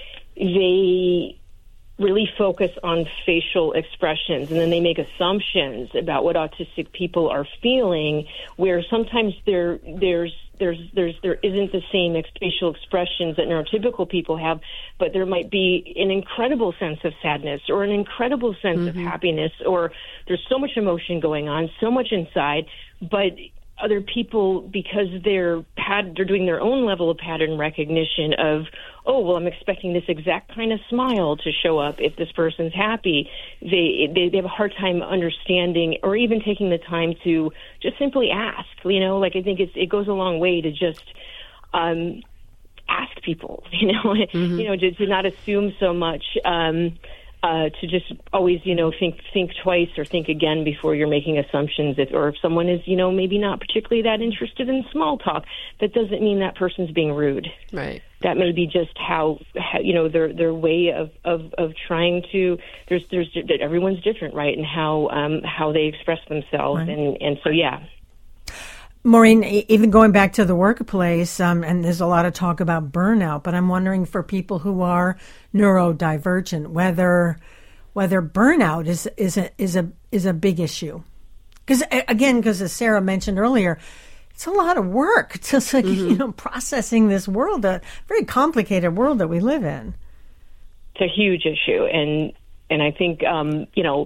[SPEAKER 3] they really focus on facial expressions, and then they make assumptions about what autistic people are feeling, where sometimes there there's there's there's there isn't the same ex- facial expressions that neurotypical people have, but there might be an incredible sense of sadness or an incredible sense mm-hmm. of happiness, or there's so much emotion going on, so much inside, but other people, because they're pad, they're doing their own level of pattern recognition of, oh, well, I'm expecting this exact kind of smile to show up if this person's happy. They, they they have a hard time understanding or even taking the time to just simply ask. You know, like I think it's, it goes a long way to just um, ask people. You know, mm-hmm. you know, to, to not assume so much. Um, uh, to just always, you know, think think twice or think again before you're making assumptions. If, or if someone is, you know, maybe not particularly that interested in small talk, that doesn't mean that person's being rude.
[SPEAKER 2] Right.
[SPEAKER 3] That may be just how, how you know, their their way of, of, of trying to. There's there's everyone's different, right, and how um, how they express themselves, right. and and so yeah.
[SPEAKER 1] Maureen, even going back to the workplace, um, and there's a lot of talk about burnout, but I'm wondering for people who are neurodivergent, whether whether burnout is is a is a is a big issue. Because again, because as Sarah mentioned earlier, it's a lot of work, just like mm-hmm. you know, processing this world, a very complicated world that we live in.
[SPEAKER 3] It's a huge issue, and and I think um, you know,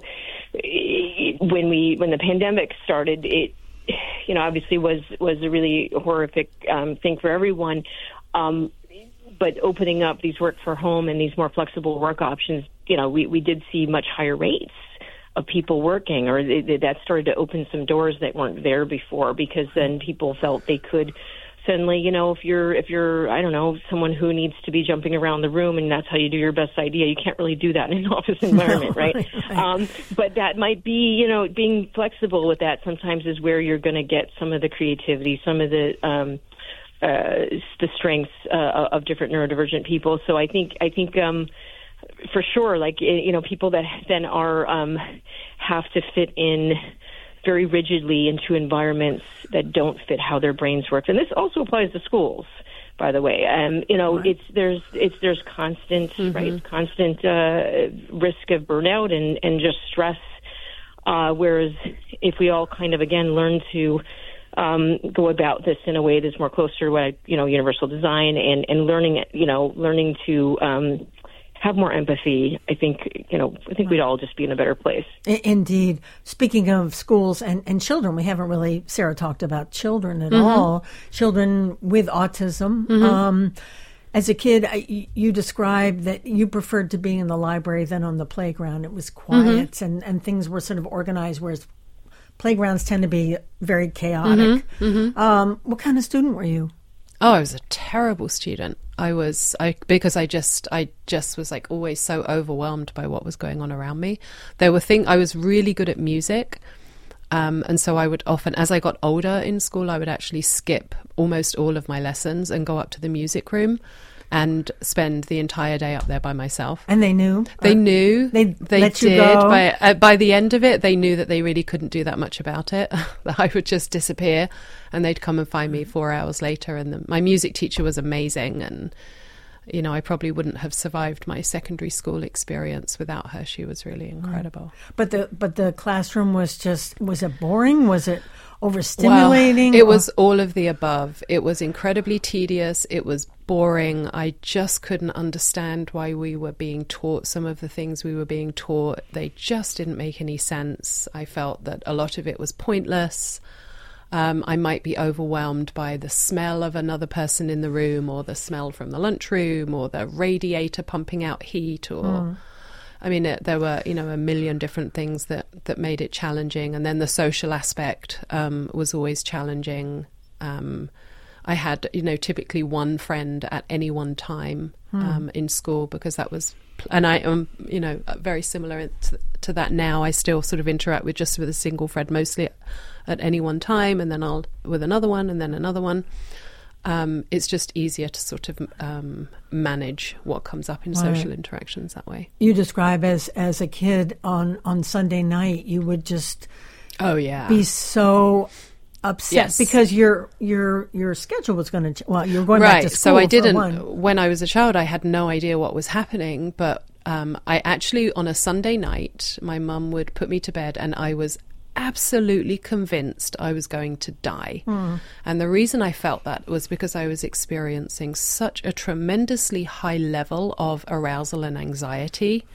[SPEAKER 3] when we when the pandemic started, it. you know, obviously was, was a really horrific um, thing for everyone. Um, but opening up these work for home and these more flexible work options, you know, we, we did see much higher rates of people working, or they, they, that started to open some doors that weren't there before, because then people felt they could suddenly, you know, if you're, if you're, I don't know, someone who needs to be jumping around the room and that's how you do your best idea, you can't really do that in an office environment, no, right? right. Um, but that might be, you know, being flexible with that sometimes is where you're going to get some of the creativity, some of the, um, uh, the strengths, uh, of different neurodivergent people. So I think, I think, um, for sure, like, you know, people that then are, um, have to fit in very rigidly into environments that don't fit how their brains work. And this also applies to schools, by the way. Um, you know, right. it's there's it's there's constant mm-hmm. right constant uh, risk of burnout and, and just stress. Uh, whereas if we all kind of again learn to um, go about this in a way that's more closer to what I, you know, universal design and, and learning you know learning to um, have more empathy, I think, you know, I think we'd all just be in a better place.
[SPEAKER 1] Indeed. Speaking of schools and, and children, we haven't really, Sarah talked about children at mm-hmm. all. Children with autism. Mm-hmm. Um, as a kid, I, you described that you preferred to be in the library than on the playground. It was quiet mm-hmm. and, and things were sort of organized, whereas playgrounds tend to be very chaotic. Mm-hmm. Mm-hmm. Um, what kind of student were you?
[SPEAKER 2] Oh, I was a terrible student. I was, I because I just, I just was like always so overwhelmed by what was going on around me. There were things, I was really good at music. Um, and so I would often, as I got older in school, I would actually skip almost all of my lessons and go up to the music room and spend the entire day up there by myself.
[SPEAKER 1] And they knew?
[SPEAKER 2] They knew.
[SPEAKER 1] They,
[SPEAKER 2] they
[SPEAKER 1] let
[SPEAKER 2] did.
[SPEAKER 1] You go?
[SPEAKER 2] By, uh, by the end of it, they knew that they really couldn't do that much about it. That I would just disappear and they'd come and find me four hours later. And the, my music teacher was amazing. And, you know, I probably wouldn't have survived my secondary school experience without her. She was really incredible.
[SPEAKER 1] But the but the classroom was just, was it boring? Was it overstimulating?
[SPEAKER 2] Well, it was all of the above. It was incredibly tedious. It was boring. I just couldn't understand why we were being taught some of the things we were being taught. They just didn't make any sense. I felt that a lot of it was pointless. Um, I might be overwhelmed by the smell of another person in the room, or the smell from the lunchroom, or the radiator pumping out heat, or... Mm. I mean, it, there were, you know, a million different things that, that made it challenging. And then the social aspect um, was always challenging. Um, I had, you know, typically one friend at any one time hmm. um, in school, because that was, and I am, you know, very similar to, to that now. I still sort of interact with just with a single friend mostly at, at any one time, and then I'll with another one, and then another one. Um, it's just easier to sort of um, manage what comes up in right. social interactions that way.
[SPEAKER 1] You describe as as a kid on, on Sunday night, you would just
[SPEAKER 2] oh yeah
[SPEAKER 1] be so upset yes. because your your your schedule was going to well you were going
[SPEAKER 2] right.
[SPEAKER 1] back to school.
[SPEAKER 2] So I didn't.
[SPEAKER 1] For one.
[SPEAKER 2] When I was a child, I had no idea what was happening. But um, I actually on a Sunday night, my mum would put me to bed, and I was absolutely convinced I was going to die. Mm. And the reason I felt that was because I was experiencing such a tremendously high level of arousal and anxiety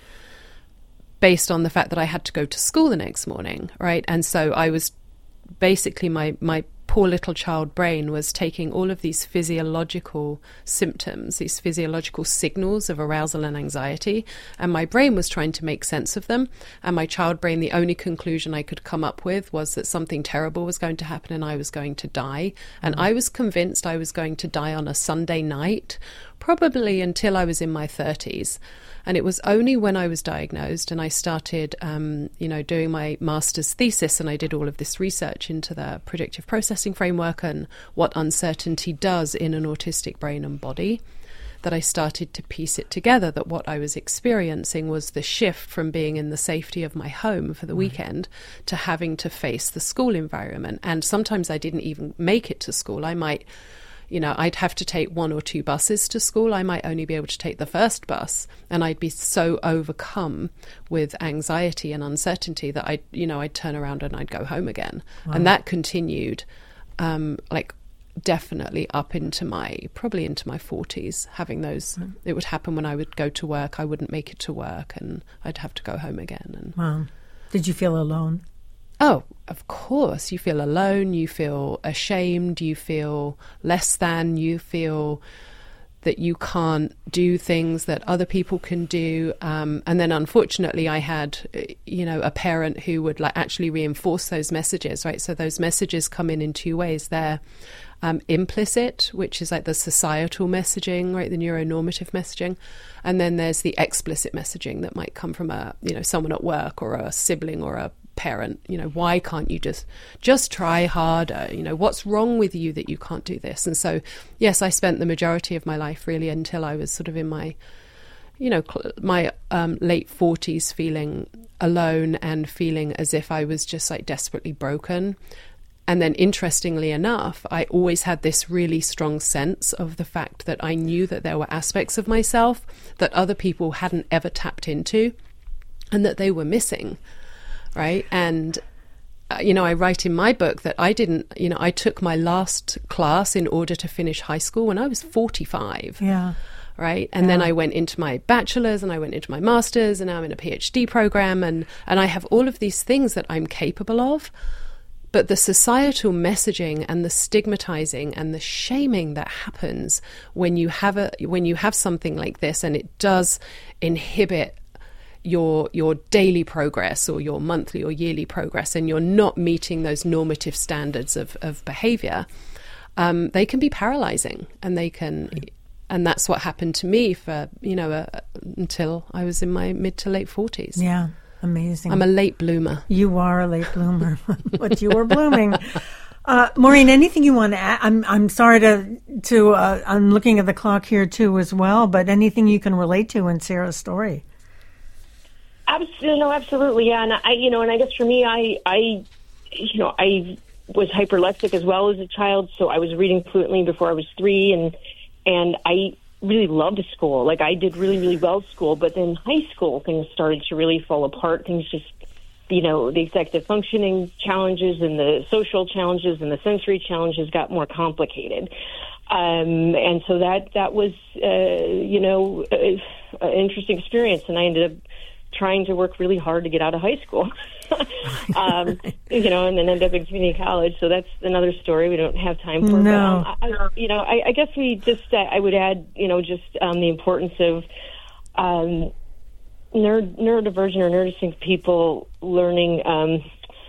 [SPEAKER 2] based on the fact that I had to go to school the next morning, right? And so I was basically, my, my poor little child brain was taking all of these physiological symptoms, these physiological signals of arousal and anxiety, and my brain was trying to make sense of them. And my child brain, the only conclusion I could come up with was that something terrible was going to happen and I was going to die. And I was convinced I was going to die on a Sunday night, probably until I was in my thirties. And it was only when I was diagnosed and I started, um, you know, doing my master's thesis, and I did all of this research into the predictive processing framework and what uncertainty does in an autistic brain and body, that I started to piece it together, that what I was experiencing was the shift from being in the safety of my home for the weekend to having to face the school environment. And sometimes I didn't even make it to school. I might... You know, I'd have to take one or two buses to school. I might only be able to take the first bus, and I'd be so overcome with anxiety and uncertainty that I'd, you know, I'd turn around and I'd go home again. Wow. And that continued, um, like, definitely up into my, probably into my forties, having those. Mm. It would happen when I would go to work. I wouldn't make it to work, and I'd have to go home again. And
[SPEAKER 1] wow. Did you feel alone?
[SPEAKER 2] Oh, of course. You feel alone, you feel ashamed, you feel less than, you feel that you can't do things that other people can do. Um, and then unfortunately I had, you know, a parent who would like actually reinforce those messages, right? So those messages come in in two ways. They're um, implicit, which is like the societal messaging, right? The neuronormative messaging. And then there's the explicit messaging that might come from a, you know, someone at work or a sibling or a parent. You know, why can't you just just try harder? You know, what's wrong with you that you can't do this? And so, yes, I spent the majority of my life really until I was sort of in my, you know, my um, late forties, feeling alone and feeling as if I was just like desperately broken. And then interestingly enough, I always had this really strong sense of the fact that I knew that there were aspects of myself that other people hadn't ever tapped into and that they were missing. Right. And, uh, you know, I write in my book that I didn't, you know, I took my last class in order to finish high school when I was forty-five. Yeah. Right. And yeah. then I went into my bachelor's and I went into my master's, and now I'm in a PhD program. And, and I have all of these things that I'm capable of. But the societal messaging and the stigmatizing and the shaming that happens when you have a when you have something like this, and it does inhibit your your daily progress or your monthly or yearly progress, and you're not meeting those normative standards of, of behavior, um, they can be paralyzing, and they can, and that's what happened to me for, you know, uh, until I was in my mid to late forties.
[SPEAKER 1] Yeah, amazing.
[SPEAKER 2] I'm a late bloomer.
[SPEAKER 1] You are a late bloomer, but you were blooming. Uh, Maureen, anything you want to add? I'm I'm sorry to to uh, I'm looking at the clock here too as well, but anything you can relate to in Sarah's story?
[SPEAKER 3] Absolutely, no, absolutely, yeah. And I, you know, and I guess for me, I, I, you know, I was hyperlexic as well as a child, so I was reading fluently before I was three, and and I really loved school. Like, I did really, really well at school, but then high school things started to really fall apart. Things just, you know, the executive functioning challenges and the social challenges and the sensory challenges got more complicated. Um, and so that that was, uh, you know, an interesting experience, and I ended up trying to work really hard to get out of high school, um, you know, and then end up in community college. So that's another story we don't have time for.
[SPEAKER 1] No.
[SPEAKER 3] But, um, I, you know, I, I guess we just, uh, I would add, you know, just um, the importance of um, neuro- neurodivergent or neurodistinct people learning um,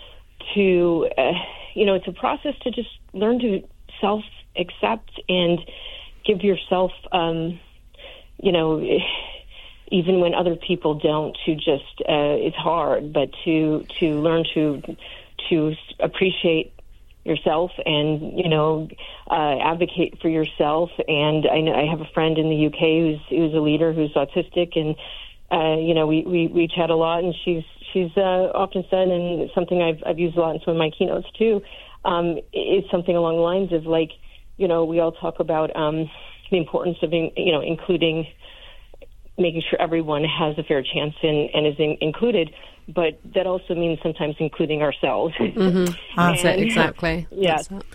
[SPEAKER 3] to, uh, you know, it's a process to just learn to self-accept and give yourself, um, you know, even when other people don't, to just, uh, it's hard, but to, to learn to, to appreciate yourself and, you know, uh, advocate for yourself. And I know I have a friend in the U K who's, who's a leader who's autistic, and, uh, you know, we, we, we chat a lot, and she's, she's, uh, often said, and it's something I've, I've used a lot in some of my keynotes too, um, is something along the lines of, like, you know, we all talk about, um, the importance of, in, you know, including, making sure everyone has a fair chance and, and is in, included, but that also means sometimes including ourselves.
[SPEAKER 2] Mm-hmm. That's it, exactly.
[SPEAKER 3] Yeah.
[SPEAKER 2] That's it.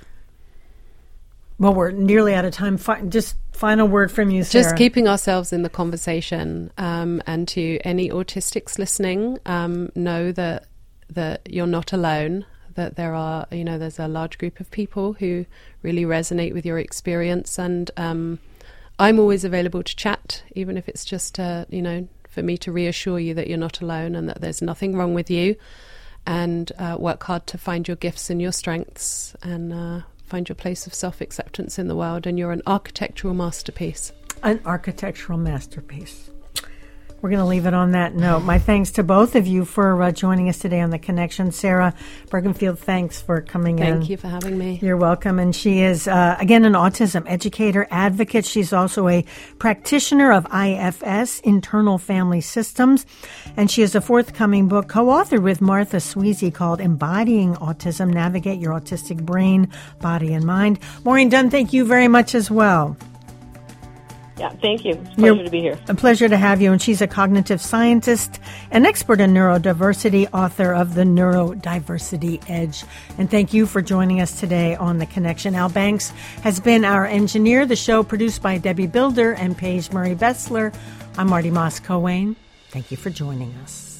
[SPEAKER 1] Well, we're nearly out of time. Fi- just final word from you, Sarah.
[SPEAKER 2] Just keeping ourselves in the conversation, um, and to any autistics listening, um, know that that you're not alone, that there are, you know, there's a large group of people who really resonate with your experience, and um I'm always available to chat, even if it's just, uh, you know, for me to reassure you that you're not alone and that there's nothing wrong with you, and uh, work hard to find your gifts and your strengths, and uh, find your place of self-acceptance in the world, and you're an architectural masterpiece.
[SPEAKER 1] An architectural masterpiece. We're going to leave it on that note. My thanks to both of you for uh, joining us today on The Connection. Sarah Bergenfield, thanks for coming
[SPEAKER 2] Thank
[SPEAKER 1] in.
[SPEAKER 2] Thank you for having me.
[SPEAKER 1] You're welcome. And she is, uh, again, an autism educator, advocate. She's also a practitioner of I F S, Internal Family Systems. And she has a forthcoming book co-authored with Martha Sweezy called Embodying Autism, Navigate Your Autistic Brain, Body, and Mind. Maureen Dunn, thank you very much as well.
[SPEAKER 3] Yeah, thank you. It's a pleasure You're, to be here.
[SPEAKER 1] A pleasure to have you. And she's a cognitive scientist, an expert in neurodiversity, author of The Neurodiversity Edge. And thank you for joining us today on The Connection. Al Banks has been our engineer. The show produced by Debbie Builder and Paige Murray Bessler. I'm Marty Moss-Coane. Thank you for joining us.